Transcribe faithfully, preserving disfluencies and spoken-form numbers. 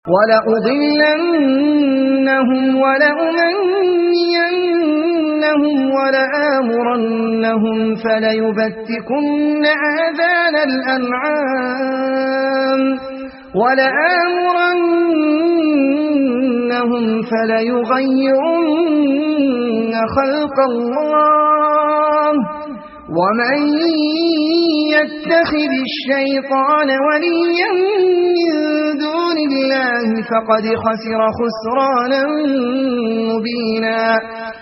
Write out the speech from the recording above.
وَلَأُضِلَّنَّهُمْ وَلَأُمَنِّيَنَّهُمْ وَلَآمُرَنَّهُمْ فَلَيُبَتِّكُنَّ آذَانَ الْأَنْعَامِ وَلَآمُرَنَّهُمْ فَلَيُغَيِّرُنَّ خَلْقَ اللَّهِ ۚ وَمَن يَتَّخِذِ الشَّيْطَانَ وَلِيًّا مِّن دُونِ اللَّهِ فَقَدْ خَسِرَ خُسْرَانًا مُّبِينًا.